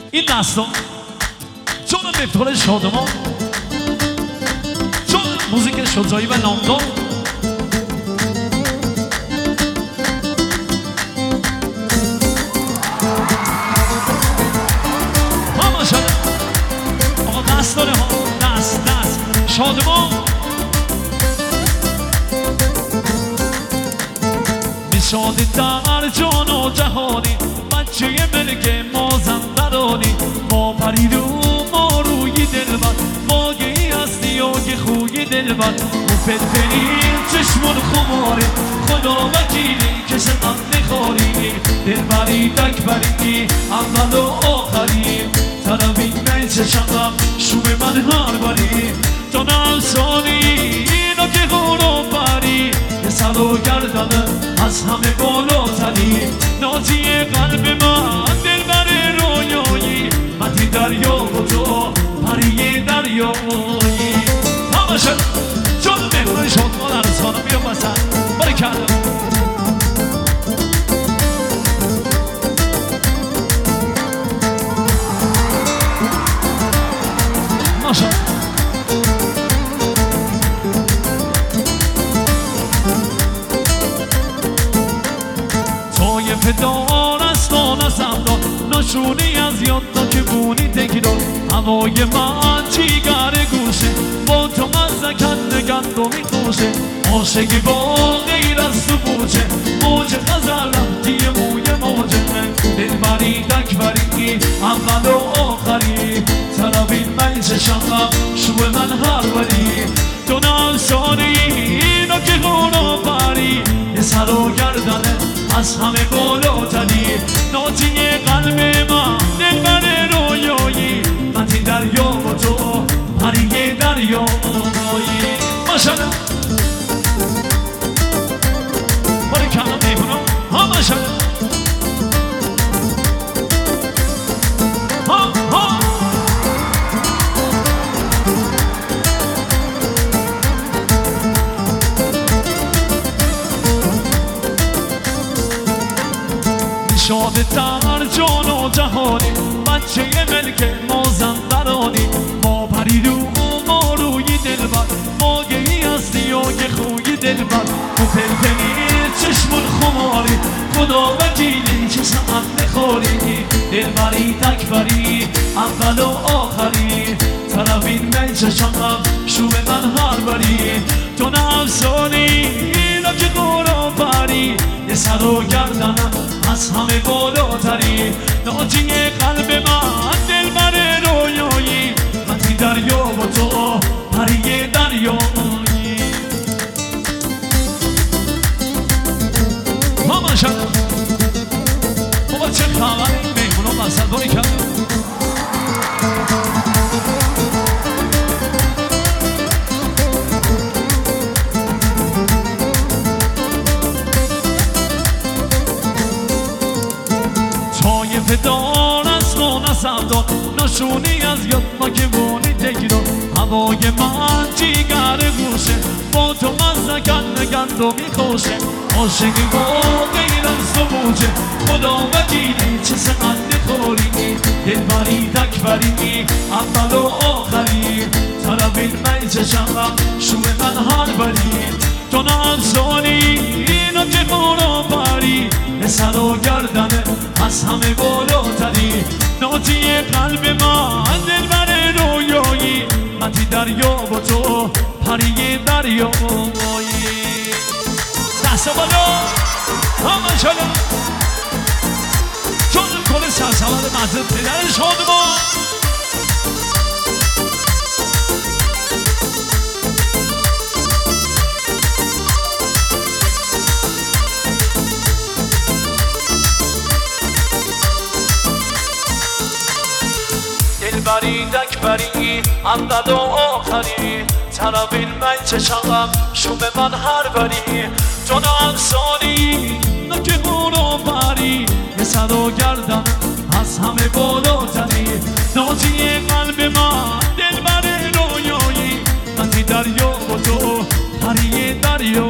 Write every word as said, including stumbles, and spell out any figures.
این دستا چون مفتول شادمان، چون موزیک شجاعی و نامدار، همه شده آقا دست داره ها، دست دست شادمان. نشاده در جان و جهانی، بچه ملک مازندرانی، ما پریدو ما روی دلبر، ما گی هستی و گی خوی دلبر، مفلفلیم چشمون خماری، خدا وکیلی که شدن نخوری، دلبری تکبری اول و آخری، طرفی من چشمم شوم من هر بری، تو نلسانی اینا که خورو پری، یه سر و گردنه از همه بالاتری، نازی قلب من دلبر رویایی، متی دریا و تو پری دریایی. همه شد چون مهمون شد ما در سانم بیام بسن باری کردم ماشا فدار است و نزمدار، نشونی از یاد تا که بونی تکیدار، هوای من جیگر گوشه، با تو مزدکن نگند و میخوشه، عاشقی با غیر از تو بوچه، موج خزر رفتی موی موجه، دلبری تکبری اول و آخری، طرفین من چشمم شوه من هر بری، تو نلسانی اینا که خورا پری، یه سر و گردنه از همه بالاتری، ناجی قلب من دلبر رویایی، متی دریا و تو پری دریایی. ماشالله باری کردم میمونم ها ماشالله ها ها شاده در جان و جهانی، بچه ملک مازندرانی، ما پریدو ما روی دلبر، ما گی هستی و گی خوی دلبر، تو پلپلی چشمون خماری، خدا وکیلی که سمت نخوری، دلبری تکبری اول و آخری، طرفین من چشمم شوم من هر بری، تو نفسانی اینا که قرآن پری، یه سر و گردنم از همه بالاتری، ناجی قلب من دلبر رویایی، متی دریا و تو پری دریایی. ماما شد بابا چه خبر این میمونم بسر باری کردم فدار است و نزمدار، نشونی از یاد ما که بونی تکیدار، هوای من جیگر گوشه، با تو مزدکن نگند و میخوشه، عاشقی با غیر از تو موجه، خدا وکیلی چه سقد نخوری، دلبری تکبری اول و آخری، طرفین من چشمم شوم من هر بری، تو نفسانی اینا که خورا پری، سر و گردنه از همه بالاتری، ناجی قلب من دلبر رویایی، متی دریا و تو پری دریایی. دست بالا همه شده چون کل سرسمد مزد پدر شادمان. دلبری تکبری اول و آخری، طرفین من چشمم شوم من هر بری، تو نفسانی نکه خورو پری، یه سر و گردن از همه بالاتری، ناجی قلب من دلبر رویایی، متی دریا و تو پری دریا.